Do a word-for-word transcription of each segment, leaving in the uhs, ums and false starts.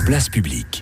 Place Publique.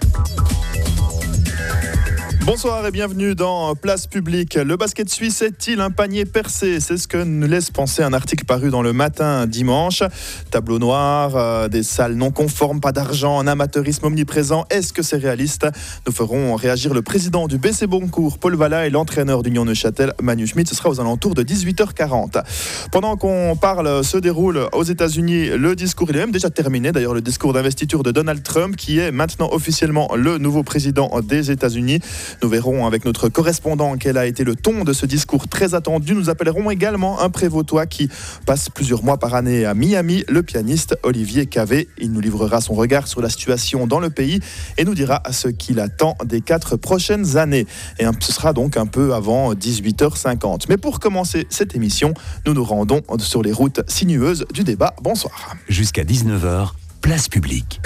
Bonsoir et bienvenue dans Place Publique. Le basket suisse est-il un panier percé ? C'est ce que nous laisse penser un article paru dans Le Matin dimanche. Tableau noir, euh, des salles non conformes, pas d'argent, un amateurisme omniprésent. Est-ce que c'est réaliste ? Nous ferons réagir le président du B C Boncourt, Paul Valla, et l'entraîneur d'Union Neuchâtel, Manu Schmidt. Ce sera aux alentours de dix-huit heures quarante. Pendant qu'on parle, se déroule aux États-Unis le discours. Il est même déjà terminé, d'ailleurs, le discours d'investiture de Donald Trump, qui est maintenant officiellement le nouveau président des États-Unis. Nous verrons avec notre correspondant quel a été le ton de ce discours très attendu. Nous appellerons également un prévôtois qui passe plusieurs mois par année à Miami, le pianiste Olivier Cavé. Il nous livrera son regard sur la situation dans le pays et nous dira ce qu'il attend des quatre prochaines années. Et ce sera donc un peu avant dix-huit heures cinquante. Mais pour commencer cette émission, nous nous rendons sur les routes sinueuses du débat. Bonsoir. Jusqu'à dix-neuf heures, Place Publique.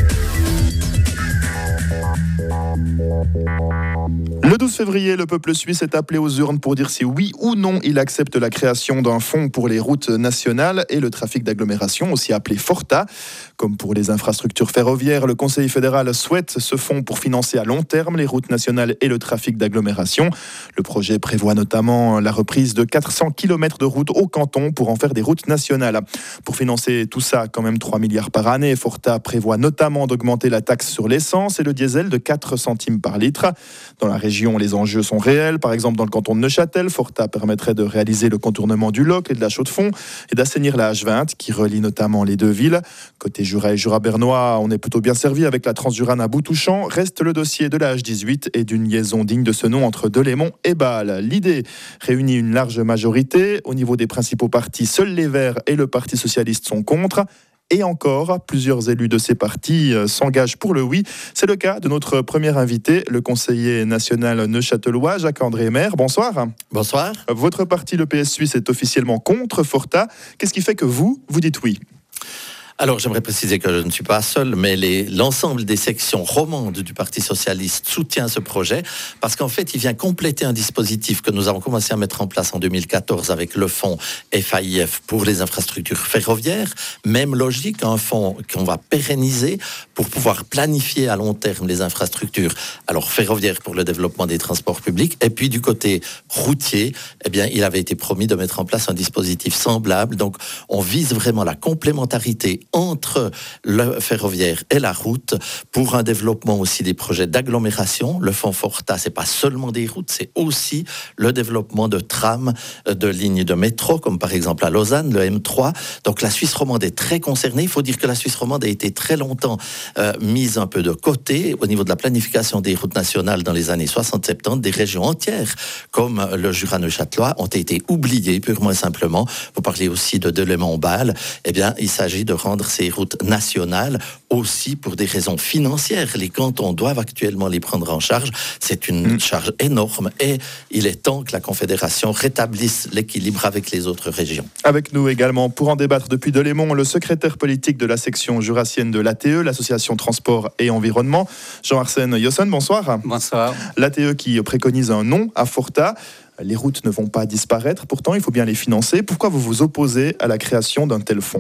Le douze février, le peuple suisse est appelé aux urnes pour dire si oui ou non il accepte la création d'un fonds pour les routes nationales et le trafic d'agglomération, aussi appelé FORTA. Comme pour les infrastructures ferroviaires, le Conseil fédéral souhaite ce fonds pour financer à long terme les routes nationales et le trafic d'agglomération. Le projet prévoit notamment la reprise de quatre cents kilomètres de routes au canton pour en faire des routes nationales. Pour financer tout ça, quand même trois milliards par année, FORTA prévoit notamment d'augmenter la taxe sur l'essence et le diesel de quatre centimes par litre. Dans la région, les enjeux sont réels. Par exemple, dans le canton de Neuchâtel, FORTA permettrait de réaliser le contournement du Loc et de la Chaux-de-Fonds et d'assainir la H vingt qui relie notamment les deux villes. Côté Jura et Jura-Bernois, on est plutôt bien servi avec la Transjurane à Boutouchan. Reste le dossier de la H dix-huit et d'une liaison digne de ce nom entre Delémont et Bâle. L'idée réunit une large majorité. Au niveau des principaux partis, seuls les Verts et le Parti socialiste sont contre. Et encore, plusieurs élus de ces partis s'engagent pour le oui. C'est le cas de notre premier invité, le conseiller national neuchâtelois, Jacques-André Maire. Bonsoir. Bonsoir. Votre parti, le P S suisse, est officiellement contre FORTA. Qu'est-ce qui fait que vous, vous dites oui ? Alors, j'aimerais préciser que je ne suis pas seul, mais les, l'ensemble des sections romandes du Parti socialiste soutient ce projet parce qu'en fait, il vient compléter un dispositif que nous avons commencé à mettre en place en deux mille quatorze avec le fonds F A I F pour les infrastructures ferroviaires. Même logique, un fonds qu'on va pérenniser pour pouvoir planifier à long terme les infrastructures. Alors, ferroviaires pour le développement des transports publics. Et puis, du côté routier, eh bien, il avait été promis de mettre en place un dispositif semblable. Donc, on vise vraiment la complémentarité entre le ferroviaire et la route pour un développement aussi des projets d'agglomération. Le fonds FORTA, c'est pas seulement des routes, c'est aussi le développement de trams, de lignes de métro, comme par exemple à Lausanne, le M trois. Donc la Suisse romande est très concernée. Il faut dire que la Suisse romande a été très longtemps euh, mise un peu de côté au niveau de la planification des routes nationales dans les années soixante soixante-dix. Des régions entières, comme le Jura neuchâtelois, ont été oubliées purement et simplement. Vous parlez aussi de Delémont-Bâle. Eh bien, il s'agit de rendre ces routes nationales aussi pour des raisons financières. Les cantons doivent actuellement les prendre en charge. C'est une mmh. charge énorme et il est temps que la Confédération rétablisse l'équilibre avec les autres régions. Avec nous également, pour en débattre depuis Delémont, le secrétaire politique de la section jurassienne de l'A T E, l'Association Transport et Environnement, Jean-Arsène Yosson, bonsoir. Bonsoir. L'A T E qui préconise un non à FORTA. Les routes ne vont pas disparaître, pourtant il faut bien les financer. Pourquoi vous vous opposez à la création d'un tel fonds ?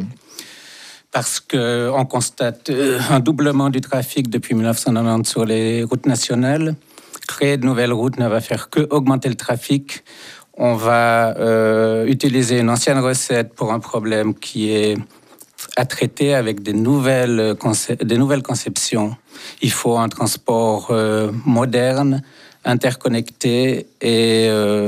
Parce qu'on constate un doublement du trafic depuis dix-neuf cent quatre-vingt-dix sur les routes nationales. Créer de nouvelles routes ne va faire que augmenter le trafic. On va euh, utiliser une ancienne recette pour un problème qui est à traiter avec des nouvelles, concep- des nouvelles conceptions. Il faut un transport euh, moderne, interconnecté et euh,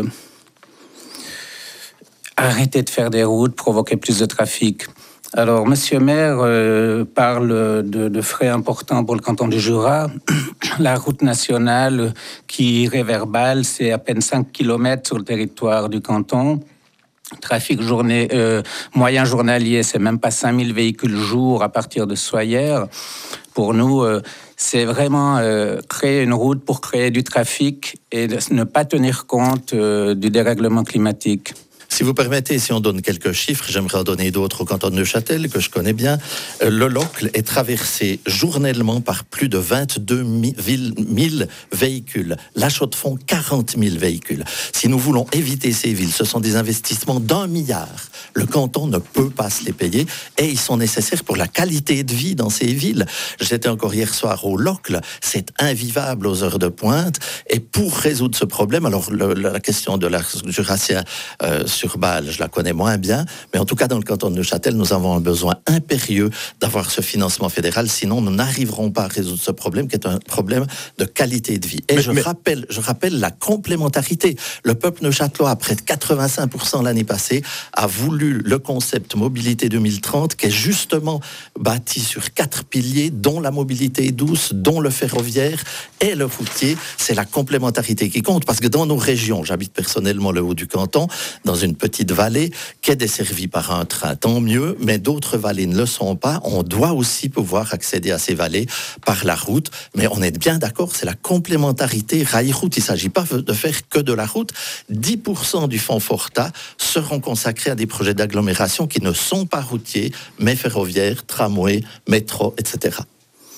arrêter de faire des routes, provoquer plus de trafic. Alors, Monsieur Maire euh, parle de, de frais importants pour le canton du Jura. La route nationale qui irait vers Bâle, c'est à peine cinq kilomètres sur le territoire du canton. Trafic journée, euh, moyen journalier, c'est même pas cinq mille véhicules jour à partir de Soyer. Pour nous, euh, c'est vraiment euh, créer une route pour créer du trafic et ne pas tenir compte euh, du dérèglement climatique. Si vous permettez, si on donne quelques chiffres, j'aimerais en donner d'autres au canton de Neuchâtel, que je connais bien. Le Locle est traversé journellement par plus de vingt-deux mille véhicules. La Chaux-de-Fonds, quarante mille véhicules. Si nous voulons éviter ces villes, ce sont des investissements d'un milliard. Le canton ne peut pas se les payer et ils sont nécessaires pour la qualité de vie dans ces villes. J'étais encore hier soir au Locle, c'est invivable aux heures de pointe. Et pour résoudre ce problème, alors le, la question de l'arc jurassien euh, sur Bâle, je la connais moins bien, mais en tout cas dans le canton de Neuchâtel, nous avons un besoin impérieux d'avoir ce financement fédéral, sinon nous n'arriverons pas à résoudre ce problème qui est un problème de qualité de vie. Et mais, je, mais... Rappelle, je rappelle la complémentarité. Le peuple neuchâtelois, à près de quatre-vingt-cinq pour cent l'année passée, a voulu le concept Mobilité deux mille trente, qui est justement bâti sur quatre piliers, dont la mobilité douce, dont le ferroviaire et le routier. C'est la complémentarité qui compte, parce que dans nos régions, j'habite personnellement le haut du canton, dans une petite vallée qui est desservie par un train, tant mieux, mais d'autres vallées ne le sont pas. On doit aussi pouvoir accéder à ces vallées par la route, mais on est bien d'accord, c'est la complémentarité rail-route. Il ne s'agit pas de faire que de la route. dix pour cent du fonds Forta seront consacrés à des projets d'agglomération qui ne sont pas routiers, mais ferroviaires, tramways, métro, et cetera.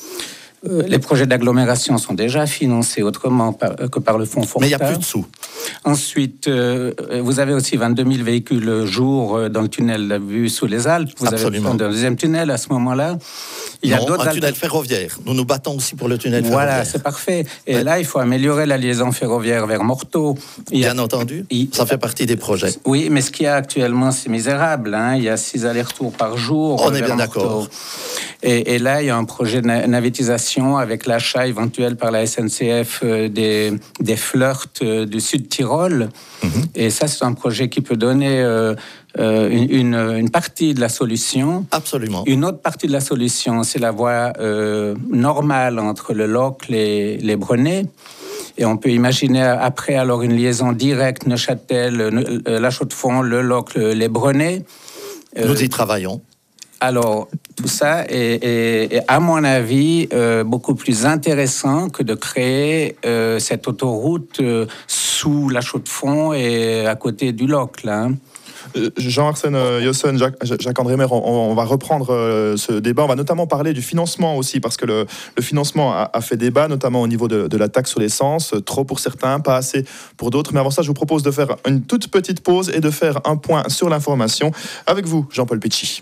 Les projets d'agglomération sont déjà financés autrement par, que par le fonds Forta. Mais il n'y a plus de sous. Ensuite, euh, vous avez aussi vingt-deux mille véhicules jour dans le tunnel vu sous les Alpes. Vous Absolument. avez un deuxième tunnel à ce moment-là. Il y a non, un tunnel alter... ferroviaire. Nous nous battons aussi pour le tunnel voilà, ferroviaire. Voilà, c'est parfait. Et ouais. Là, il faut améliorer la liaison ferroviaire vers Morteau. Il Bien a... entendu, il... ça fait partie des projets. Oui, mais ce qu'il y a actuellement, c'est misérable. Hein. Il y a six allers-retours par jour. On est bien Morteau. D'accord. Et, et là, il y a un projet de navétisation avec l'achat éventuel par la S N C F euh, des, des flirts euh, du Sud-Tyrol. Mm-hmm. Et ça, c'est un projet qui peut donner euh, euh, une, une, une partie de la solution. Absolument. Une autre partie de la solution, c'est la voie euh, normale entre le Locle et les Brenets. Et on peut imaginer après alors une liaison directe Neuchâtel, La Chaux-de-Fonds, le Locle, les Brenets. Euh, Nous y travaillons. Alors, tout ça est, est, est à mon avis, euh, beaucoup plus intéressant que de créer euh, cette autoroute euh, sous la Chaux-de-Fonds et à côté du Locle. Hein. Jean-Arsène Yossen, Jacques, Jacques-André Maire, on, on va reprendre euh, ce débat. On va notamment parler du financement aussi, parce que le, le financement a, a fait débat, notamment au niveau de, de la taxe sur l'essence. Trop pour certains, pas assez pour d'autres. Mais avant ça, je vous propose de faire une toute petite pause et de faire un point sur l'information avec vous, Jean-Paul Pecci.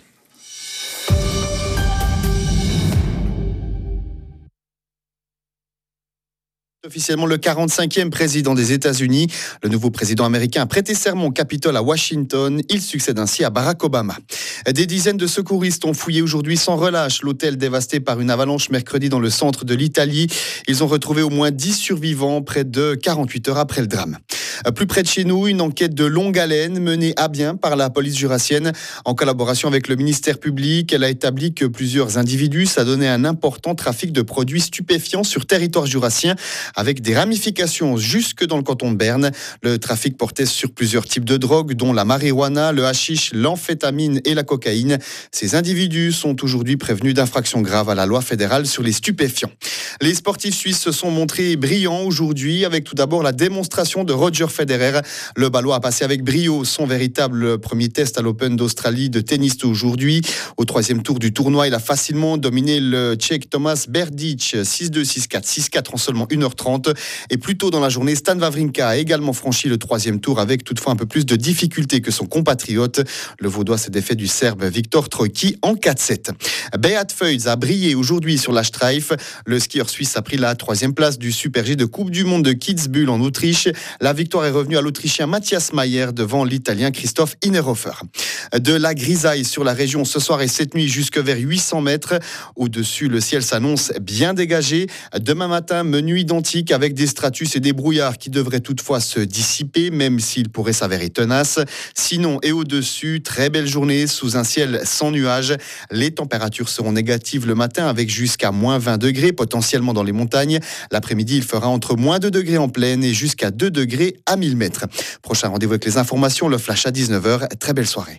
Officiellement le quarante-cinquième président des États-Unis. Le nouveau président américain a prêté serment au Capitole à Washington. Il succède ainsi à Barack Obama. Des dizaines de secouristes ont fouillé aujourd'hui sans relâche l'hôtel dévasté par une avalanche mercredi dans le centre de l'Italie. Ils ont retrouvé au moins dix survivants près de quarante-huit heures après le drame. Plus près de chez nous, une enquête de longue haleine menée à bien par la police jurassienne. En collaboration avec le ministère public, elle a établi que plusieurs individus s'adonnaient à un important trafic de produits stupéfiants sur territoire jurassien, avec des ramifications jusque dans le canton de Berne. Le trafic portait sur plusieurs types de drogues, dont la marijuana, le hashish, l'amphétamine et la cocaïne. Ces individus sont aujourd'hui prévenus d'infractions graves à la loi fédérale sur les stupéfiants. Les sportifs suisses se sont montrés brillants aujourd'hui, avec tout d'abord la démonstration de Roger Federer. Le Balois a passé avec brio son véritable premier test à l'Open d'Australie de tennis aujourd'hui. Au troisième tour du tournoi, il a facilement dominé le Tchèque Tomas Berdych, six deux, six quatre, six quatre en seulement une heure trente. Et plus tôt dans la journée, Stan Wawrinka a également franchi le troisième tour avec toutefois un peu plus de difficultés que son compatriote. Le Vaudois s'est défait du Serbe Viktor Trojki en quatre sept. Beat Feuz a brillé aujourd'hui sur la Streif. Le skieur suisse a pris la troisième place du Super G de Coupe du Monde de Kitzbühel en Autriche. La victoire est revenue à l'Autrichien Matthias Mayer devant l'Italien Christophe Innerhofer. De la grisaille sur la région ce soir et cette nuit jusque vers huit cents mètres. Au-dessus, le ciel s'annonce bien dégagé. Demain matin, menu identique avec des stratus et des brouillards qui devraient toutefois se dissiper, même s'ils pourraient s'avérer tenaces. Sinon, et au-dessus, très belle journée sous un ciel sans nuages. Les températures seront négatives le matin avec jusqu'à moins vingt degrés, potentiellement dans les montagnes. L'après-midi, il fera entre moins deux degrés en plaine et jusqu'à deux degrés à mille mètres. Prochain rendez-vous avec les informations, le flash à dix-neuf heures. Très belle soirée.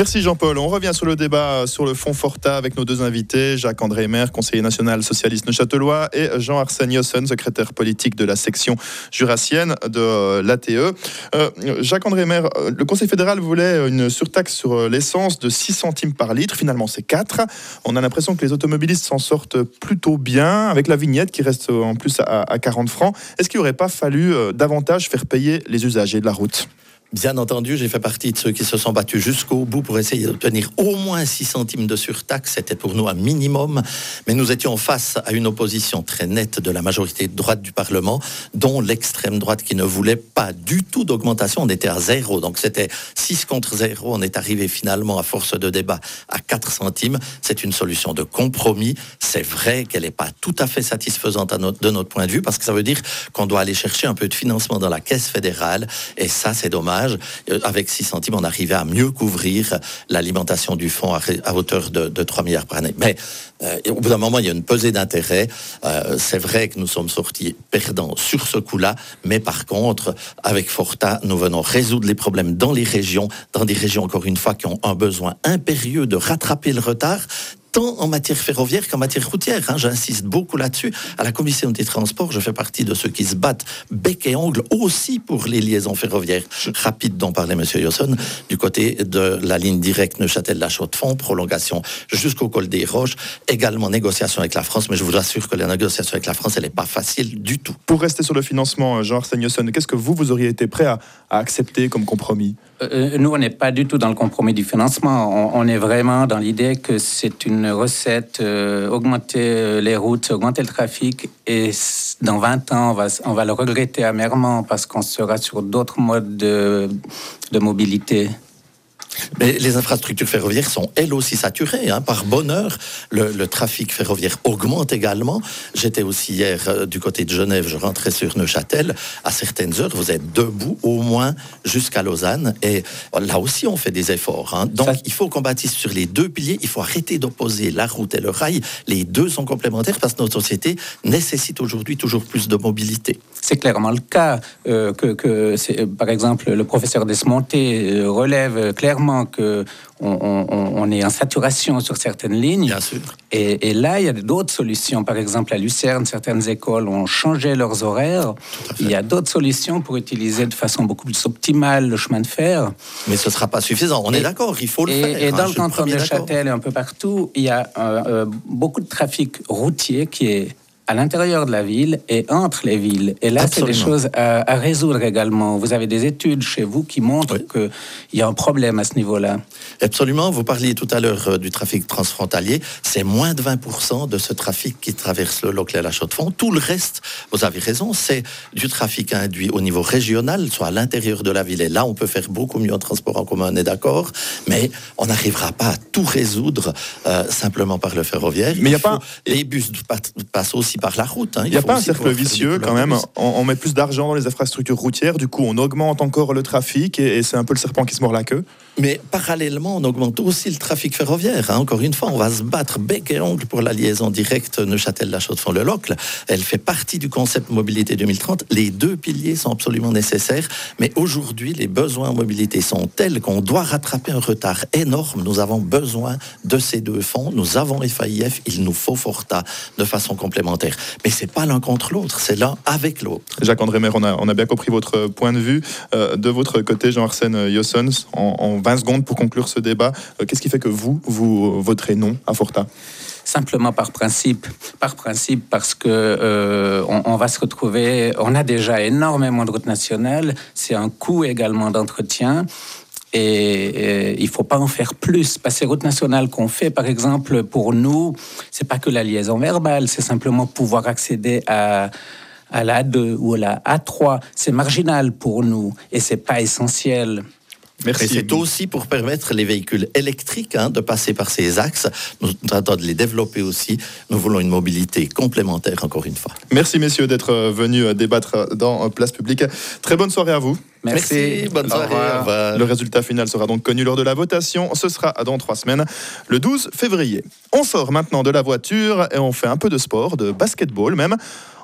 Merci Jean-Paul. On revient sur le débat sur le fonds Forta avec nos deux invités, Jacques-André Maire, conseiller national socialiste neuchâtelois, et Jean-Arsène Yossen, secrétaire politique de la section jurassienne de l'A T E. Euh, Jacques-André Maire, le Conseil fédéral voulait une surtaxe sur l'essence de six centimes par litre. Finalement, c'est quatre. On a l'impression que les automobilistes s'en sortent plutôt bien, avec la vignette qui reste en plus à, à quarante francs. Est-ce qu'il n'aurait pas fallu davantage faire payer les usagers de la route ? Bien entendu, j'ai fait partie de ceux qui se sont battus jusqu'au bout pour essayer d'obtenir au moins six centimes de surtaxe. C'était pour nous un minimum, mais nous étions face à une opposition très nette de la majorité de droite du Parlement, dont l'extrême droite qui ne voulait pas du tout d'augmentation. On était à zéro, donc c'était six contre zéro. On est arrivé finalement, à force de débat, à quatre centimes. C'est une solution de compromis. C'est vrai qu'elle n'est pas tout à fait satisfaisante à notre, de notre point de vue, parce que ça veut dire qu'on doit aller chercher un peu de financement dans la caisse fédérale, et ça, c'est dommage. Avec six centimes, on arrivait à mieux couvrir l'alimentation du fonds à, à hauteur de, de trois milliards par année. Mais euh, au bout d'un moment, il y a une pesée d'intérêt. Euh, c'est vrai que nous sommes sortis perdants sur ce coup-là, mais par contre, avec Forta, nous venons résoudre les problèmes dans les régions, dans des régions, encore une fois, qui ont un besoin impérieux de rattraper le retard, tant en matière ferroviaire qu'en matière routière. Hein, j'insiste beaucoup là-dessus. À la Commission des Transports, je fais partie de ceux qui se battent bec et ongle aussi pour les liaisons ferroviaires rapides dont parlait M. Yossen, du côté de la ligne directe Neuchâtel-La Chaux-de-Fonds, prolongation jusqu'au col des Roches, également négociation avec la France, mais je vous assure que la négociation avec la France, elle n'est pas facile du tout. Pour rester sur le financement, Jean-Arsène Yossen, qu'est-ce que vous, vous auriez été prêt à, à accepter comme compromis ? euh, Nous, on n'est pas du tout dans le compromis du financement. On, on est vraiment dans l'idée que c'est une recette, euh, augmenter les routes, augmenter le trafic, et dans vingt ans, on va, on va le regretter amèrement parce qu'on sera sur d'autres modes de, de mobilité. Mais les infrastructures ferroviaires sont elles aussi saturées. Hein. Par bonheur, le, le trafic ferroviaire augmente également. J'étais aussi hier euh, du côté de Genève, je rentrais sur Neuchâtel. À certaines heures, vous êtes debout au moins jusqu'à Lausanne. Et là aussi, on fait des efforts. Hein. Donc, Ça... il faut qu'on bâtisse sur les deux piliers. Il faut arrêter d'opposer la route et le rail. Les deux sont complémentaires parce que notre société nécessite aujourd'hui toujours plus de mobilité. C'est clairement le cas. Euh, que, que c'est, par exemple, le professeur Desmonté euh, relève clairement qu'on on, on est en saturation sur certaines lignes. Bien sûr. Et, et là, il y a d'autres solutions. Par exemple, à Lucerne, certaines écoles ont changé leurs horaires. Il y a d'autres solutions pour utiliser de façon beaucoup plus optimale le chemin de fer. Mais ce ne sera pas suffisant. On et, est d'accord, il faut le et, faire. Et hein, dans le canton de Neuchâtel et un peu partout, il y a euh, euh, beaucoup de trafic routier qui est à l'intérieur de la ville et entre les villes. Et là, Absolument. C'est des choses à, à résoudre également. Vous avez des études chez vous qui montrent oui. qu'il y a un problème à ce niveau-là. Absolument. Vous parliez tout à l'heure euh, du trafic transfrontalier. C'est moins de vingt pour cent de ce trafic qui traverse le Loclet-La Chaux-de-Fonds. Tout le reste, vous avez raison, c'est du trafic induit au niveau régional, soit à l'intérieur de la ville. Et là, on peut faire beaucoup mieux en transport en commun, on est d'accord. Mais on n'arrivera pas à tout résoudre euh, simplement par le ferroviaire. Mais il y a pas... Les bus passent aussi par la route. Hein. Il n'y a pas un cercle vicieux quand même. On, on met plus d'argent dans les infrastructures routières, du coup on augmente encore le trafic et, et c'est un peu le serpent qui se mord la queue. Mais parallèlement, on augmente aussi le trafic ferroviaire. Hein. Encore une fois, on va se battre bec et ongle pour la liaison directe Neuchâtel-La Chaux-de-Fonds-le Locle. Elle fait partie du concept Mobilité deux mille trente. Les deux piliers sont absolument nécessaires. Mais aujourd'hui, les besoins en mobilité sont tels qu'on doit rattraper un retard énorme. Nous avons besoin de ces deux fonds. Nous avons F A I F, il nous faut Forta de façon complémentaire. Mais c'est pas l'un contre l'autre, c'est l'un avec l'autre. Jacques-André Maire, on a, on a bien compris votre point de vue. Euh, de votre côté, Jean-Arsène Yossen, en, en vingt secondes pour conclure ce débat, euh, qu'est-ce qui fait que vous, vous voterez non à Forta ? Simplement par principe, par principe parce que euh, on, on va se retrouver, on a déjà énormément de routes nationales, c'est un coût également d'entretien. Et, et il ne faut pas en faire plus. Parce que ces routes nationales qu'on fait, par exemple, pour nous, ce n'est pas que la liaison verbale, c'est simplement pouvoir accéder à, à la A deux ou à la A trois. C'est marginal pour nous et ce n'est pas essentiel. Merci. Et c'est aussi pour permettre les véhicules électriques hein, de passer par ces axes. Nous tentons de les développer aussi. Nous voulons une mobilité complémentaire, encore une fois. Merci, messieurs, d'être venus débattre dans Place Publique. Très bonne soirée à vous. Merci. Merci. Bonne soirée. Au revoir. Le résultat final sera donc connu lors de la votation. Ce sera dans trois semaines, le douze février. On sort maintenant de la voiture et on fait un peu de sport, de basketball même.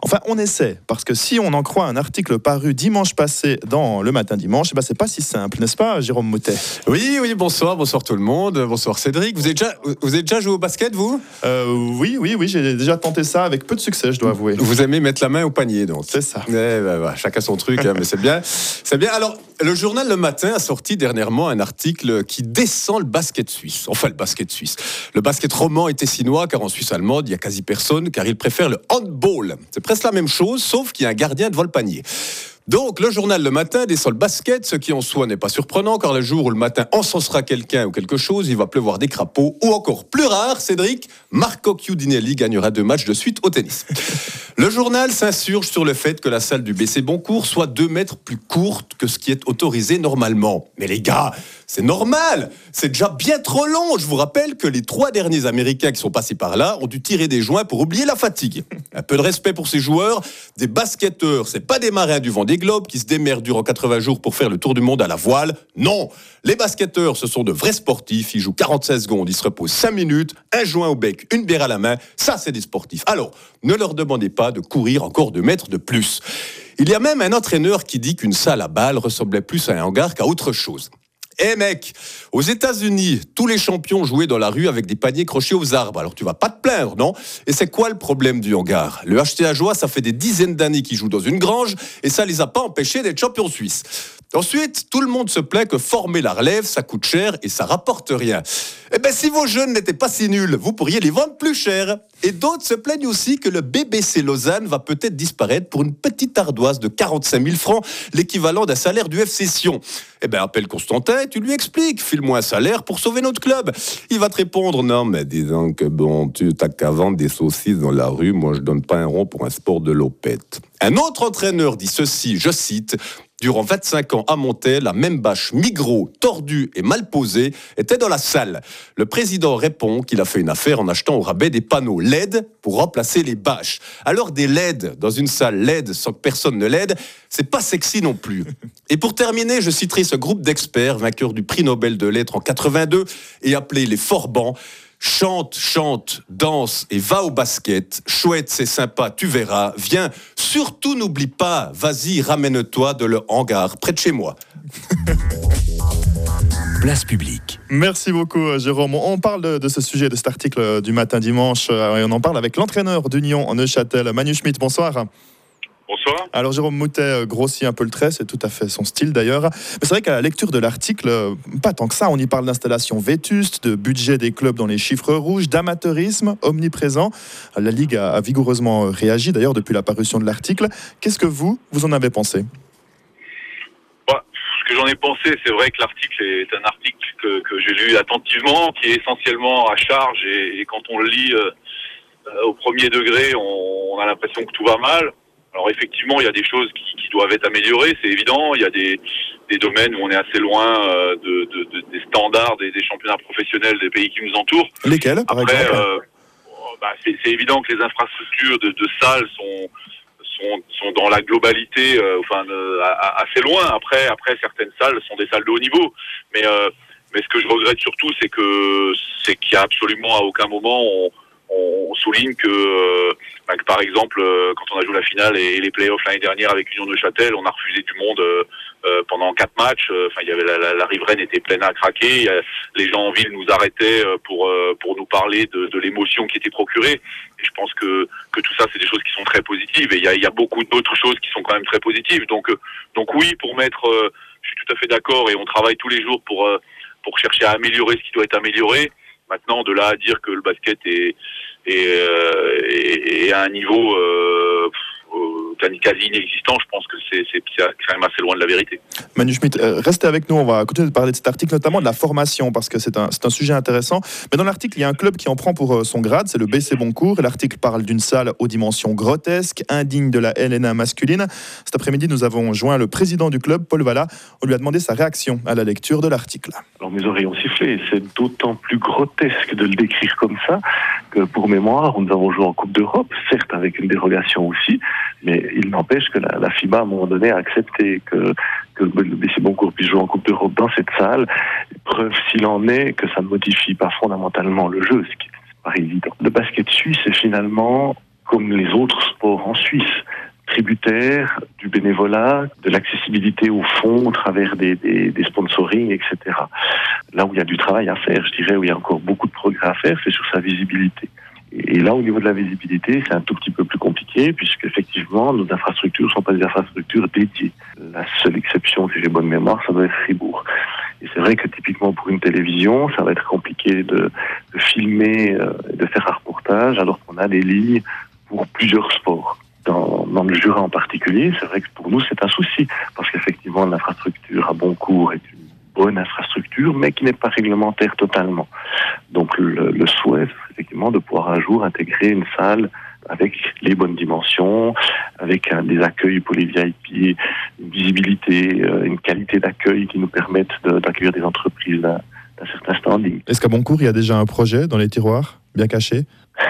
Enfin, on essaie, parce que si on en croit un article paru dimanche passé dans Le Matin Dimanche, eh ben, c'est pas si simple, n'est-ce pas, Jérôme Moutet? Oui, oui, bonsoir, bonsoir tout le monde, bonsoir Cédric. Vous avez déjà, vous avez déjà joué au basket, vous? euh, Oui, oui, oui, j'ai déjà tenté ça avec peu de succès, je dois avouer. Vous aimez mettre la main au panier, donc? C'est ça. Eh ben, bah, chacun son truc, hein, mais c'est bien. C'est bien. Alors, le journal Le Matin a sorti dernièrement un article qui descend le basket suisse. Enfin, le basket suisse. Le basket roman est tessinois, car en Suisse allemande, il n'y a quasi personne, car ils préfèrent le handball. C'est presque la même chose, sauf qu'il y a un gardien devant le panier. Donc, le journal Le Matin descend le basket, ce qui en soi n'est pas surprenant, car le jour où le matin encensera quelqu'un ou quelque chose, il va pleuvoir des crapauds, ou encore plus rare, Cédric, Marco Chiudinelli gagnera deux matchs de suite au tennis. Le journal s'insurge sur le fait que la salle du B C Boncourt soit deux mètres plus courte que ce qui est autorisé normalement. Mais les gars, c'est normal, c'est déjà bien trop long. Je vous rappelle que les trois derniers Américains qui sont passés par là ont dû tirer des joints pour oublier la fatigue. Un peu de respect pour ces joueurs, des basketteurs, c'est pas des marins du Vendée Globe qui se démerdent durant quatre-vingts jours pour faire le tour du monde à la voile. Non, les basketteurs, ce sont de vrais sportifs, ils jouent quarante-cinq secondes, ils se reposent cinq minutes, un joint au bec, une bière à la main, ça c'est des sportifs. Alors, ne leur demandez pas de courir encore deux mètres de plus. Il y a même un entraîneur qui dit qu'une salle à balles ressemblait plus à un hangar qu'à autre chose. Eh hey mec, aux États-Unis, tous les champions jouaient dans la rue avec des paniers crochés aux arbres. Alors tu vas pas te plaindre, non? Et c'est quoi le problème du hangar? Le H T A Joie, ça fait des dizaines d'années qu'ils jouent dans une grange et ça les a pas empêchés d'être champions suisses. Ensuite, tout le monde se plaint que former la relève, ça coûte cher et ça rapporte rien. Eh ben, si vos jeunes n'étaient pas si nuls, vous pourriez les vendre plus cher. Et d'autres se plaignent aussi que le B B C Lausanne va peut-être disparaître pour une petite ardoise de quarante-cinq mille francs, l'équivalent d'un salaire du F C Sion. Eh ben, appelle Constantin et tu lui expliques, file-moi un salaire pour sauver notre club. Il va te répondre, non, mais disons que bon, tu t'as qu'à vendre des saucisses dans la rue, moi je donne pas un rond pour un sport de lopette. Un autre entraîneur dit ceci, je cite, durant vingt-cinq ans à Montel, la même bâche Migros, tordue et mal posée, était dans la salle. Le président répond qu'il a fait une affaire en achetant au rabais des panneaux L E D pour remplacer les bâches. Alors des L E D dans une salle L E D sans que personne ne l'aide, c'est pas sexy non plus. Et pour terminer, je citerai ce groupe d'experts, vainqueur du prix Nobel de lettres en quatre-vingt-deux et appelé les Forbans. Chante, chante, danse et va au basket. Chouette, c'est sympa, tu verras. Viens, surtout n'oublie pas, vas-y, ramène-toi de le hangar près de chez moi. Place publique. Merci beaucoup, Jérôme. On parle de, de ce sujet, de cet article du Matin Dimanche, et on en parle avec l'entraîneur d'Union en Neuchâtel, Manu Schmidt. Bonsoir. Bonsoir. Alors Jérôme Moutet grossit un peu le trait, c'est tout à fait son style d'ailleurs. Mais c'est vrai qu'à la lecture de l'article, pas tant que ça, on y parle d'installation vétuste, de budget des clubs dans les chiffres rouges, d'amateurisme omniprésent. La Ligue a, a vigoureusement réagi d'ailleurs depuis la parution de l'article. Qu'est-ce que vous, vous en avez pensé ? Bah, ce que j'en ai pensé, c'est vrai que l'article est un article que, que j'ai lu attentivement, qui est essentiellement à charge et, et quand on le lit euh, au premier degré, on, on a l'impression que tout va mal. Alors effectivement, il y a des choses qui, qui doivent être améliorées, c'est évident. Il y a des, des domaines où on est assez loin euh, de, de, de, des standards des, des championnats professionnels des pays qui nous entourent. Lesquels, par Après, exemple euh, bah, c'est, c'est évident que les infrastructures de, de salles sont, sont, sont dans la globalité, euh, enfin, euh, assez loin. Après, après, certaines salles sont des salles de haut niveau. Mais, euh, mais ce que je regrette surtout, c'est que c'est qu'il y a absolument à aucun moment on, on souligne que, euh, bah, que par exemple euh, quand on a joué la finale et, et les playoffs l'année dernière avec Union Neuchâtel, on a refusé du monde euh, euh, pendant quatre matchs. Enfin, il y avait la, la, la riveraine était pleine à craquer. Y a, les gens en ville nous arrêtaient pour euh, pour nous parler de, de l'émotion qui était procurée. Et je pense que que tout ça, c'est des choses qui sont très positives. Et il y a, y a beaucoup d'autres choses qui sont quand même très positives. Donc euh, donc oui, pour mettre, euh, je suis tout à fait d'accord. Et on travaille tous les jours pour euh, pour chercher à améliorer ce qui doit être amélioré. Maintenant, de là à dire que le basket est, est, euh, est, est à un niveau euh, quasi inexistant, je pense que c'est, c'est, c'est quand même assez loin de la vérité. Manu Schmidt, euh, restez avec nous, on va continuer de parler de cet article, notamment de la formation, parce que c'est un, c'est un sujet intéressant. Mais dans l'article, il y a un club qui en prend pour son grade, c'est le B C Boncourt. Et l'article parle d'une salle aux dimensions grotesques, indigne de la L N A masculine. Cet après-midi, nous avons joint le président du club, Paul Valla. On lui a demandé sa réaction à la lecture de l'article. Alors mes oreilles ont sifflé, c'est d'autant plus grotesque de le décrire comme ça que pour mémoire, nous avons joué en Coupe d'Europe, certes avec une dérogation aussi, mais il n'empêche que la, la FIBA à un moment donné a accepté que, que le B C Boncourt puisse jouer en Coupe d'Europe dans cette salle. Preuve s'il en est que ça ne modifie pas fondamentalement le jeu, ce qui n'est pas évident. Le basket suisse est finalement comme les autres sports en Suisse, tributaires du bénévolat, de l'accessibilité au fonds au travers des, des, des sponsorings, et cetera. Là où il y a du travail à faire, je dirais, où il y a encore beaucoup de progrès à faire, c'est sur sa visibilité. Et là, au niveau de la visibilité, c'est un tout petit peu plus compliqué, puisque effectivement, nos infrastructures ne sont pas des infrastructures dédiées. La seule exception, si j'ai bonne mémoire, ça doit être Fribourg. Et c'est vrai que typiquement pour une télévision, ça va être compliqué de, de filmer euh, et de faire un reportage, alors qu'on a des lignes pour plusieurs sports. Dans, dans le Jura en particulier, c'est vrai que pour nous, c'est un souci, parce qu'effectivement, l'infrastructure à Boncourt est une bonne infrastructure, mais qui n'est pas réglementaire totalement. Donc le, le souhait, c'est effectivement de pouvoir un jour intégrer une salle avec les bonnes dimensions, avec un, des accueils pour les V I P, une visibilité, euh, une qualité d'accueil qui nous permettent de, d'accueillir des entreprises d'un, d'un certain standing. Est-ce qu'à Boncourt, il y a déjà un projet dans les tiroirs, bien caché ?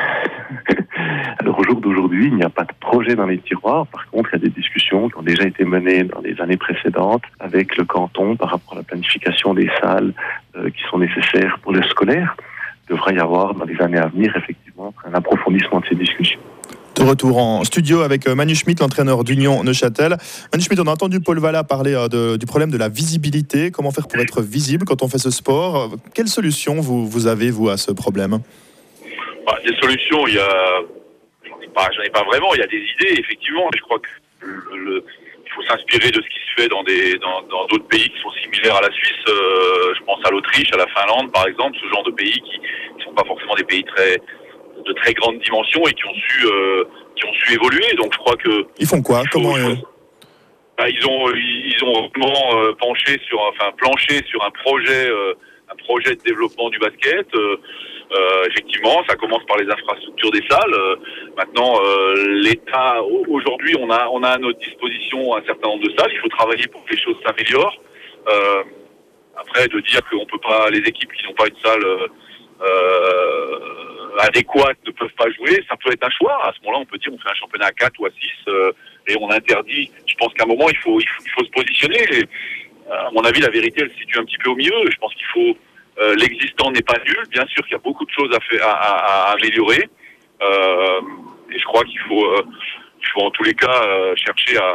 Alors au jour d'aujourd'hui, il n'y a pas de projet dans les tiroirs. Par contre, il y a des discussions qui ont déjà été menées dans les années précédentes avec le canton par rapport à la planification des salles euh, qui sont nécessaires pour le scolaire. Il devrait y avoir dans les années à venir, effectivement, un approfondissement de ces discussions. De retour en studio avec Manu Schmidt, l'entraîneur d'Union Neuchâtel. Manu Schmidt, on a entendu Paul Valla parler de, du problème de la visibilité. Comment faire pour être visible quand on fait ce sport ? Quelle solution vous, vous avez, vous, à ce problème ? Bah, des solutions, il y a... J'en ai pas, j'en ai pas vraiment. Il y a des idées, effectivement. Je crois que le, le, il faut s'inspirer de ce qui se fait dans des dans, dans d'autres pays qui sont similaires à la Suisse. Euh, je pense à l'Autriche, à la Finlande, par exemple, ce genre de pays qui ne sont pas forcément des pays très de très grande dimension et qui ont su euh, qui ont su évoluer. Donc je crois que ils font quoi ? il faut, Comment faut, euh... bah, ils ont ils ont vraiment euh, penché sur enfin planché sur un projet euh, un projet de développement du basket. Euh, Euh, effectivement, ça commence par les infrastructures des salles. Euh, maintenant, euh, l'État, aujourd'hui, on a, on a à notre disposition un certain nombre de salles. Il faut travailler pour que les choses s'améliorent. Euh, après, de dire qu'on peut pas, les équipes qui n'ont pas une salle euh, adéquate ne peuvent pas jouer, ça peut être un choix. À ce moment-là, on peut dire on fait un championnat à quatre ou à six euh, et on interdit. Je pense qu'à un moment, il faut, il faut, il faut se positionner. Et, à mon avis, la vérité, elle se situe un petit peu au milieu. Je pense qu'il faut Euh, l'existant n'est pas nul. Bien sûr qu'il y a beaucoup de choses à, faire, à, à, à améliorer. Euh, et je crois qu'il faut, euh, il faut en tous les cas euh, chercher à,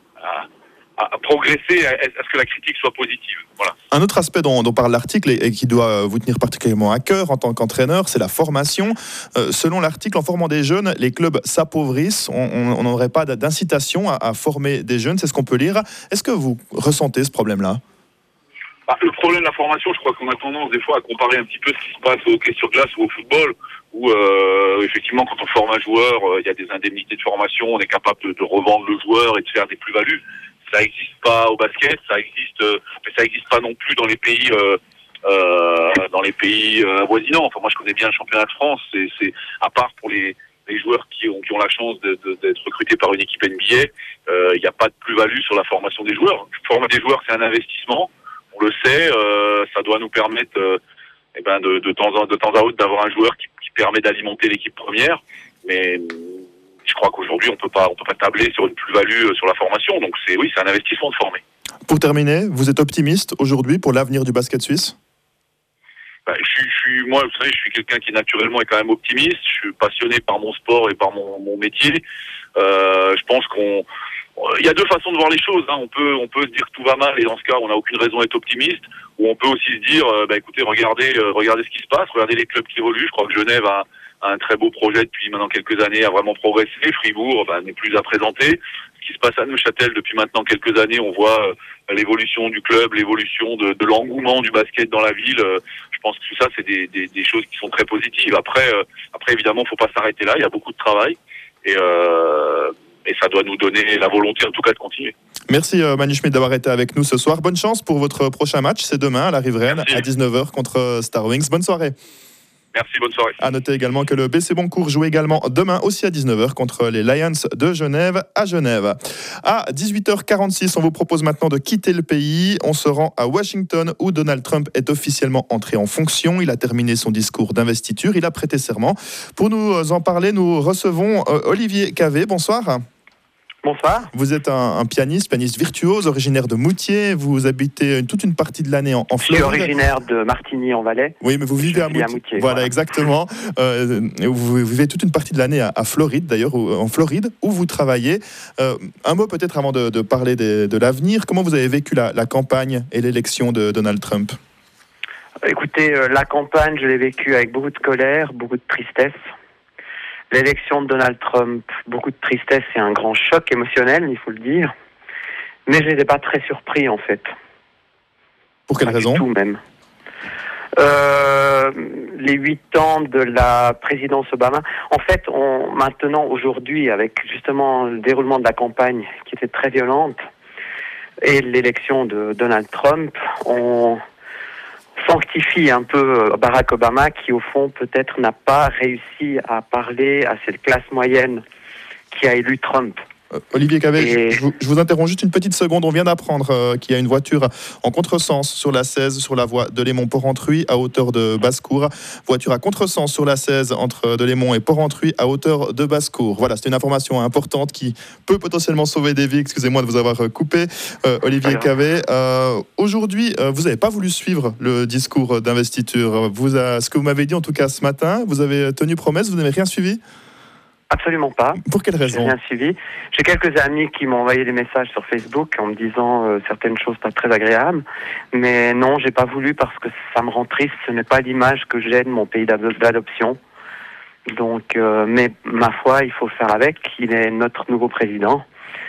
à, à progresser, à, à ce que la critique soit positive. Voilà. Un autre aspect dont, dont parle l'article et, et qui doit vous tenir particulièrement à cœur en tant qu'entraîneur, c'est la formation. Euh, selon l'article, en formant des jeunes, les clubs s'appauvrissent. On n'aurait pas d'incitation à, à former des jeunes, c'est ce qu'on peut lire. Est-ce que vous ressentez ce problème-là ? Bah, le problème de la formation, je crois qu'on a tendance des fois à comparer un petit peu ce qui se passe au hockey sur glace ou au football, où euh, effectivement quand on forme un joueur, il euh, y a des indemnités de formation, on est capable de, de revendre le joueur et de faire des plus-values. Ça n'existe pas au basket, ça existe, euh, mais ça n'existe pas non plus dans les pays euh, euh, dans les pays euh, avoisinants. Enfin, moi je connais bien le championnat de France, c'est, c'est à part pour les, les joueurs qui ont, qui ont la chance de, de, d'être recrutés par une équipe N B A, il euh, n'y a pas de plus-value sur la formation des joueurs. Former des joueurs, c'est un investissement. On le sait, euh, ça doit nous permettre euh, eh ben de, de, temps en, de temps à autre d'avoir un joueur qui, qui permet d'alimenter l'équipe première. Mais je crois qu'aujourd'hui, on peut pas, on peut pas tabler sur une plus-value sur la formation. Donc c'est oui, c'est un investissement de former. Pour terminer, vous êtes optimiste aujourd'hui pour l'avenir du basket suisse ? Ben, je, suis, je suis, moi, vous savez, je suis quelqu'un qui naturellement est quand même optimiste. Je suis passionné par mon sport et par mon, mon métier. Euh, je pense qu'on Il y a deux façons de voir les choses. Hein. On peut, on peut se dire que tout va mal et dans ce cas, on n'a aucune raison d'être optimiste. Ou on peut aussi se dire, euh, bah, écoutez, regardez, euh, regardez ce qui se passe, regardez les clubs qui évoluent. Je crois que Genève a, a un très beau projet depuis maintenant quelques années, a vraiment progressé. Fribourg bah, n'est plus à présenter. Ce qui se passe à Neuchâtel depuis maintenant quelques années, on voit euh, l'évolution du club, l'évolution de, de l'engouement du basket dans la ville. Euh, je pense que tout ça, c'est des, des, des choses qui sont très positives. Après, euh, après évidemment, il ne faut pas s'arrêter là. Il y a beaucoup de travail. Et... Euh, Et ça doit nous donner la volonté, en tout cas, de continuer. Merci Manu Schmidt d'avoir été avec nous ce soir. Bonne chance pour votre prochain match. C'est demain à la Riveraine à dix-neuf heures contre Star Wings. Bonne soirée. Merci, bonne soirée. À noter également que le B C Boncourt joue également demain aussi à dix-neuf heures contre les Lions de Genève à Genève. À dix-huit heures quarante-six, on vous propose maintenant de quitter le pays. On se rend à Washington où Donald Trump est officiellement entré en fonction. Il a terminé son discours d'investiture. Il a prêté serment. Pour nous en parler, nous recevons Olivier Cavé. Bonsoir. Bonsoir. Vous êtes un, un pianiste, pianiste virtuose, originaire de Moutier. Vous habitez une, toute une partie de l'année en, en Floride. Je suis originaire de Martigny-en-Valais. Oui, mais vous vivez à, Mouti- à Moutier. Voilà, voilà. exactement. Euh, vous vivez toute une partie de l'année à, à Floride, d'ailleurs, en Floride, où vous travaillez. Euh, un mot peut-être avant de, de parler des, de l'avenir. Comment vous avez vécu la, la campagne et l'élection de Donald Trump ? Écoutez, euh, la campagne, je l'ai vécue avec beaucoup de colère, beaucoup de tristesse. L'élection de Donald Trump, beaucoup de tristesse et un grand choc émotionnel, il faut le dire. Mais je n'étais pas très surpris, en fait. Pour quelle pas raison ? Du tout, même. Euh, les huit ans de la présidence Obama. En fait, on, maintenant, aujourd'hui, avec justement le déroulement de la campagne qui était très violente et l'élection de Donald Trump, on sanctifie un peu Barack Obama qui, au fond, peut-être n'a pas réussi à parler à cette classe moyenne qui a élu Trump. Euh, Olivier Cavé, Et... je, vous, je vous interromps juste une petite seconde. On vient d'apprendre euh, qu'il y a une voiture en contresens sur la seize, sur la voie de Lémont-Porrentruy à hauteur de Basse-Cour. Voiture à contresens sur la seize entre Delémont et Porrentruy à hauteur de Basse-Cour. Voilà, c'est une information importante qui peut potentiellement sauver des vies. Excusez-moi de vous avoir coupé, euh, Olivier Cavé. Euh, aujourd'hui, euh, vous n'avez pas voulu suivre le discours d'investiture. Vous a, ce que vous m'avez dit en tout cas ce matin, vous avez tenu promesse, vous n'avez rien suivi ? Absolument pas. Pour quelle raison ? J'ai rien suivi. J'ai quelques amis qui m'ont envoyé des messages sur Facebook en me disant euh, certaines choses pas très agréables. Mais non, j'ai pas voulu parce que ça me rend triste. Ce n'est pas l'image que j'ai de mon pays d'adoption. Donc, euh, mais ma foi, il faut le faire avec. Il est notre nouveau président.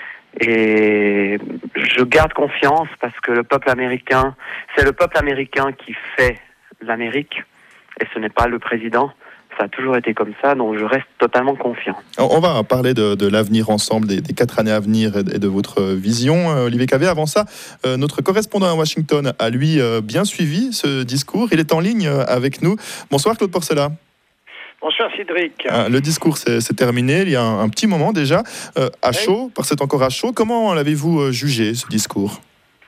Et je garde confiance parce que le peuple américain, c'est le peuple américain qui fait l'Amérique et ce n'est pas le président. Ça a toujours été comme ça, donc je reste totalement confiant. On va parler de, de l'avenir ensemble, des, des quatre années à venir et de, et de votre vision. Euh, Olivier Cavé, avant ça, euh, notre correspondant à Washington a lui euh, bien suivi ce discours. Il est en ligne avec nous. Bonsoir Claude Porcela. Bonsoir Cédric. Euh, le discours s'est, s'est terminé il y a un, un petit moment déjà, euh, à oui. chaud, parce que c'est encore à chaud. Comment l'avez-vous jugé, ce discours ?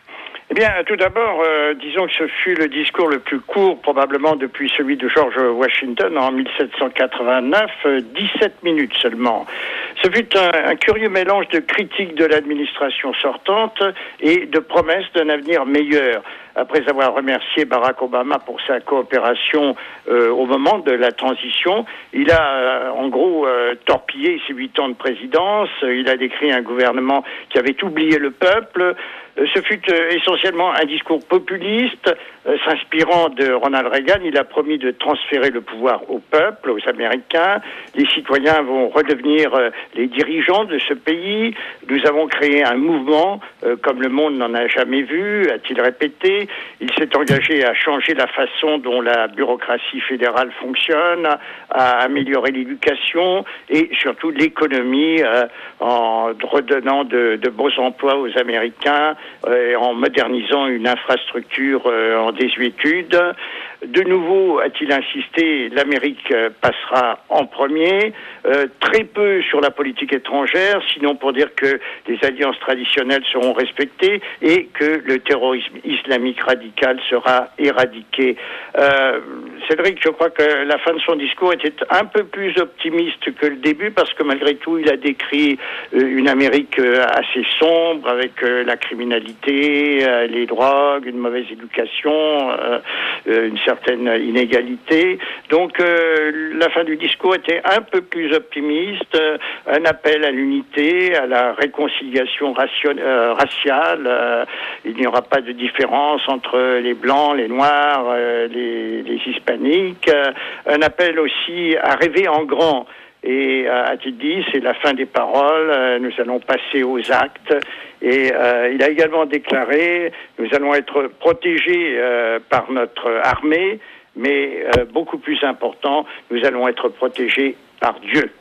Eh bien, tout d'abord, euh, disons que ce fut le discours le plus court, probablement depuis celui de George Washington en dix-sept cent quatre-vingt-neuf, euh, dix-sept minutes seulement. Ce fut un, un curieux mélange de critiques de l'administration sortante et de promesses d'un avenir meilleur. Après avoir remercié Barack Obama pour sa coopération euh, au moment de la transition, il a euh, en gros euh, torpillé ses huit ans de présidence. Il a décrit un gouvernement qui avait oublié le peuple. Ce fut euh, essentiellement un discours populiste, euh, s'inspirant de Ronald Reagan. Il a promis de transférer le pouvoir au peuple, aux Américains. Les citoyens vont redevenir euh, les dirigeants de ce pays. Nous avons créé un mouvement euh, comme le monde n'en a jamais vu, a-t-il répété. Il s'est engagé à changer la façon dont la bureaucratie fédérale fonctionne, à améliorer l'éducation et surtout l'économie euh, en redonnant de, de beaux emplois aux Américains, euh, en modernisant une infrastructure euh, en désuétude. De nouveau, a-t-il insisté, l'Amérique passera en premier, euh, très peu sur la politique étrangère, sinon pour dire que les alliances traditionnelles seront respectées et que le terrorisme islamique radical sera éradiqué. Euh, Cédric, je crois que la fin de son discours était un peu plus optimiste que le début, parce que malgré tout, il a décrit euh, une Amérique euh, assez sombre, avec euh, la criminalité, euh, les drogues, une mauvaise éducation, euh, euh, une certaine inégalité. Donc euh, la fin du discours était un peu plus optimiste, euh, un appel à l'unité, à la réconciliation ration- euh, raciale. Euh, il n'y aura pas de différence entre les blancs, les noirs, euh, les, les hispaniques. Euh, un appel aussi à rêver en grand. Et euh, a-t-il dit, c'est la fin des paroles, euh, nous allons passer aux actes. Et euh, il a également déclaré, nous allons être protégés euh, par notre armée, mais euh, beaucoup plus important, nous allons être protégés par Dieu.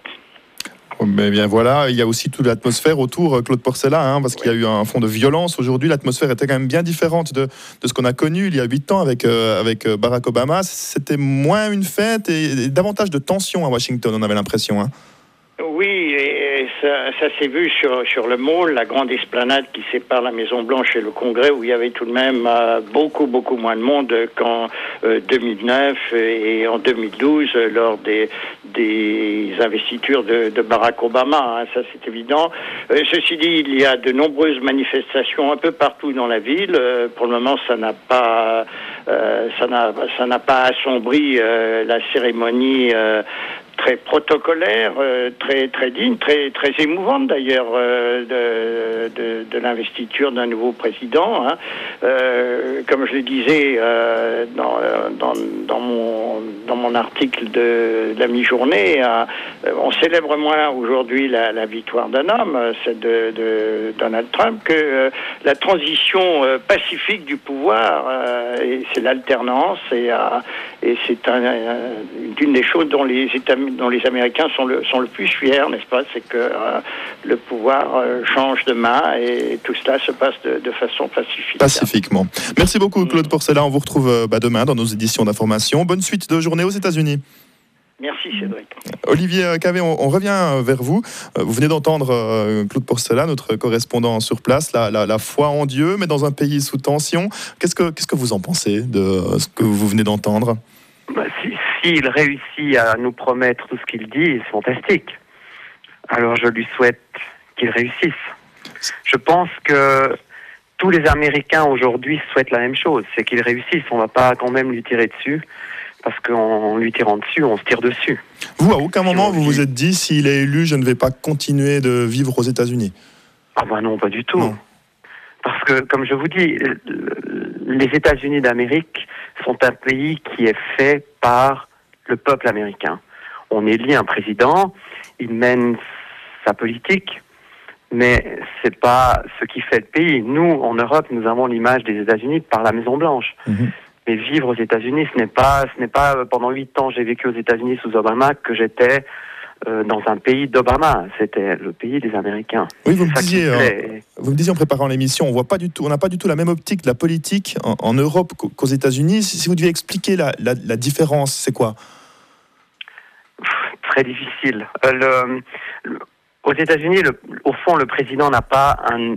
Mais bien voilà, il y a aussi toute l'atmosphère autour, Claude Porcela, hein, parce oui. qu'il y a eu un fond de violence. Aujourd'hui, l'atmosphère était quand même bien différente de, de ce qu'on a connu il y a huit ans avec, euh, avec Barack Obama. C'était moins une fête et, et davantage de tension à Washington, on avait l'impression. Hein. Oui, et ça, ça s'est vu sur, sur le Mall, la grande esplanade qui sépare la Maison-Blanche et le Congrès, où il y avait tout de même euh, beaucoup, beaucoup moins de monde qu'en euh, deux mille neuf et en deux mille douze, euh, lors des, des investitures de, de Barack Obama, hein, ça c'est évident. Euh, ceci dit, il y a de nombreuses manifestations un peu partout dans la ville. Euh, pour le moment, ça n'a pas, euh, ça n'a, ça n'a pas assombri euh, la cérémonie euh, très protocolaire, euh, très très digne, très très émouvante d'ailleurs euh, de, de, de l'investiture d'un nouveau président. Hein. Euh, comme je le disais euh, dans, dans, dans mon dans mon article de, de la mi-journée, euh, on célèbre moins aujourd'hui la, la victoire d'un homme, celle de, de Donald Trump, que euh, la transition euh, pacifique du pouvoir. Euh, et c'est l'alternance et, euh, et c'est un, un, une des choses dont les États dont les Américains sont le, sont le plus fiers, n'est-ce pas? C'est que euh, le pouvoir euh, change de main et tout cela se passe de, de façon pacifique. Pacifiquement. Merci beaucoup Claude Porcella. On vous retrouve euh, bah, demain dans nos éditions d'information. Bonne suite de journée aux États-Unis. Merci Cédric. Olivier Cavé, on, on revient vers vous. Vous venez d'entendre euh, Claude Porcella, notre correspondant sur place, la, la, la foi en Dieu, mais dans un pays sous tension. Qu'est-ce que, qu'est-ce que vous en pensez de ce que vous venez d'entendre? Bah, si, s'il réussit à nous promettre tout ce qu'il dit, c'est fantastique. Alors je lui souhaite qu'il réussisse. Je pense que tous les Américains aujourd'hui souhaitent la même chose, c'est qu'il réussisse. On ne va pas quand même lui tirer dessus, parce qu'en lui tirant dessus, on se tire dessus. Vous, à aucun moment, vous vous êtes dit, s'il est élu, je ne vais pas continuer de vivre aux États-Unis? Ah ben non, pas du tout. Non. Parce que, comme je vous dis, les États-Unis d'Amérique sont un pays qui est fait par le peuple américain. On élit un président, il mène sa politique, mais c'est pas ce qui fait le pays. Nous, en Europe, nous avons l'image des États-Unis par la Maison-Blanche. Mmh. Mais vivre aux États-Unis, ce n'est pas, ce n'est pas pendant huit ans j'ai vécu aux États-Unis sous Obama que j'étais euh, dans un pays d'Obama. C'était le pays des Américains. Oui, vous me disiez, euh, vous me disiez en préparant l'émission, on voit pas du tout, on n'a pas du tout la même optique de la politique en, en Europe qu'aux États-Unis. Si vous deviez expliquer la, la, la différence, c'est quoi? Très difficile. Euh, le, le, aux États-Unis, le, au fond, le président n'a pas un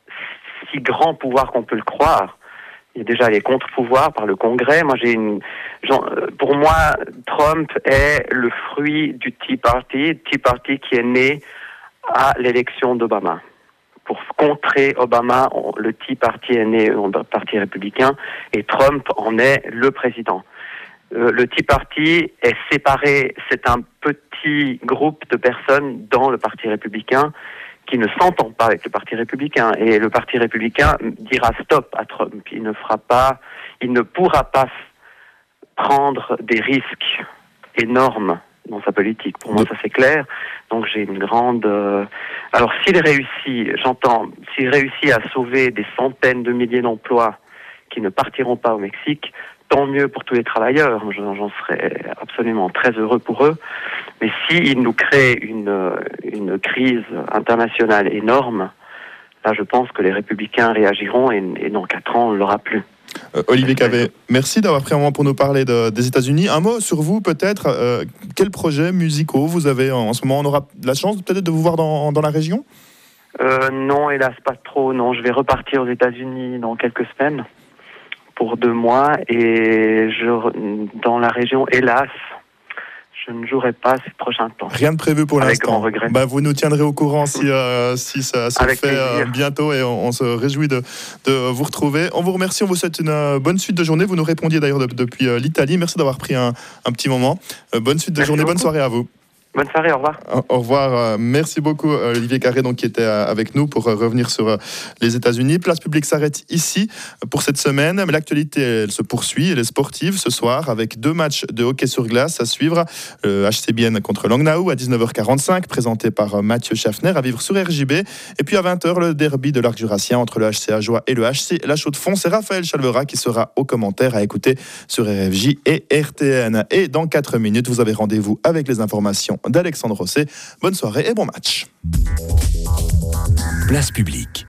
si grand pouvoir qu'on peut le croire. Il y a déjà les contre-pouvoirs par le Congrès. Moi, j'ai une, genre, pour moi, Trump est le fruit du Tea Party, Tea Party qui est né à l'élection d'Obama. Pour contrer Obama, on, le Tea Party est né au Parti républicain et Trump en est le président. Euh, le Tea Party est séparé, c'est un petit groupe de personnes dans le Parti républicain qui ne s'entendent pas avec le Parti républicain. Et le Parti républicain dira stop à Trump. Il ne fera pas, il ne pourra pas prendre des risques énormes dans sa politique. Pour moi, ça c'est clair. Donc j'ai une grande... Euh... Alors s'il réussit, j'entends, s'il réussit à sauver des centaines de milliers d'emplois qui ne partiront pas au Mexique, tant mieux pour tous les travailleurs. J'en serais absolument très heureux pour eux. Mais s'il nous crée une, une crise internationale énorme, là je pense que les Républicains réagiront et, et dans quatre ans on ne l'aura plus. Euh, Olivier Cavé, merci d'avoir pris un moment pour nous parler de, des États-Unis. Un mot sur vous peut-être. Euh, quels projets musicaux vous avez en, en ce moment? On aura la chance peut-être de vous voir dans, dans la région? euh, Non, hélas pas trop. Non, je vais repartir aux États-Unis dans quelques semaines pour deux mois et je, dans la région, hélas, je ne jouerai pas ces prochains temps. Rien de prévu pour Avec l'instant. grand regret. Bah, vous nous tiendrez au courant si, euh, si ça se Avec fait euh, bientôt et on, on se réjouit de, de vous retrouver. On vous remercie, on vous souhaite une euh, bonne suite de journée. Vous nous répondiez d'ailleurs de, depuis euh, l'Italie. Merci d'avoir pris un, un petit moment. Euh, bonne suite de Merci journée, beaucoup. bonne soirée à vous. Bonne soirée, au revoir. Au revoir. Merci beaucoup, Olivier Carré, donc, qui était avec nous pour revenir sur les États-Unis. Place publique s'arrête ici pour cette semaine. Mais l'actualité, elle se poursuit. Elle est sportive ce soir avec deux matchs de hockey sur glace à suivre. Le H C Bienne contre Langnau à dix-neuf heures quarante-cinq, présenté par Mathieu Schaffner, à vivre sur R J B. Et puis à vingt heures, le derby de l'Arc Jurassien entre le H C Ajoie et le H C La Chaux-de-Fonds. C'est Raphaël Chalvera qui sera au commentaire à écouter sur R F J et R T N. Et dans quatre minutes, vous avez rendez-vous avec les informations d'Alexandre Rosset. Bonne soirée et bon match. Place publique.